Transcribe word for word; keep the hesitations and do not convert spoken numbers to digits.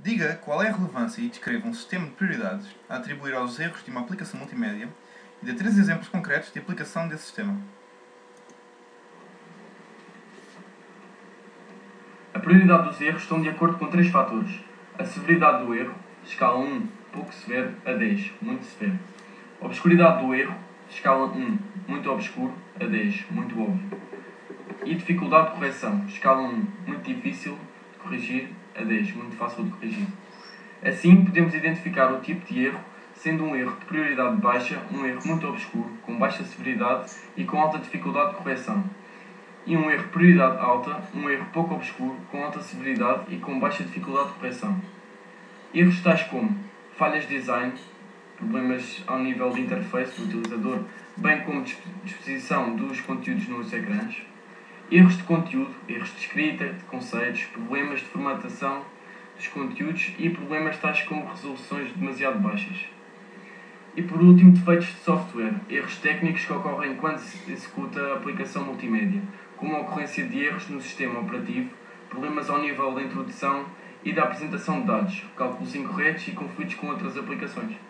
Diga qual é a relevância e descreva um sistema de prioridades a atribuir aos erros de uma aplicação multimédia e dê três exemplos concretos de aplicação desse sistema. A prioridade dos erros estão de acordo com três fatores. A severidade do erro, escala um, pouco severo, a dez, muito severo. A obscuridade do erro, escala um, muito obscuro, a dez, muito óbvio. E dificuldade de correção, escala um, muito difícil de corrigir, a dez, muito fácil de corrigir. Assim, podemos identificar o tipo de erro, sendo um erro de prioridade baixa, um erro muito obscuro, com baixa severidade e com alta dificuldade de correção. E um erro de prioridade alta, um erro pouco obscuro, com alta severidade e com baixa dificuldade de correção. Erros tais como falhas de design, problemas ao nível de interface do utilizador, bem como disposição dos conteúdos nos ecrãs. Erros de conteúdo, erros de escrita, de conceitos, problemas de formatação dos conteúdos e problemas tais como resoluções demasiado baixas. E por último, defeitos de software, erros técnicos que ocorrem quando se executa a aplicação multimédia, como a ocorrência de erros no sistema operativo, problemas ao nível da introdução e da apresentação de dados, cálculos incorretos e conflitos com outras aplicações.